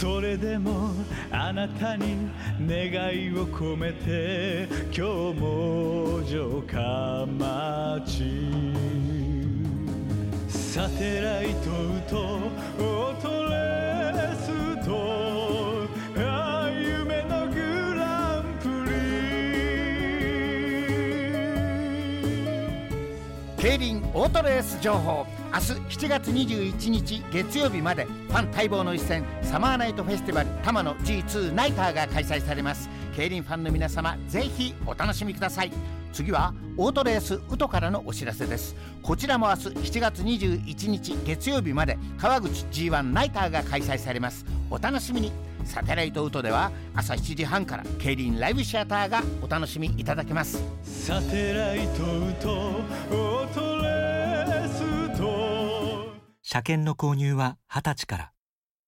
それでもあなたに願いを込めて今日も城下町サテライトとオートレースと夢のグランプリ競輪オートレース情報。明日7月21日月曜日までファン待望の一戦サマーナイトフェスティバル多摩の G2 ナイターが開催されます。競輪ファンの皆様ぜひお楽しみください。次はオートレースウトからのお知らせです。こちらも明日7月21日月曜日まで川口 G1 ナイターが開催されます。お楽しみに。サテライトウトでは朝7時半から競輪ライブシアターがお楽しみいただけます。 サテライトとオートレースと車検の購入は20歳から。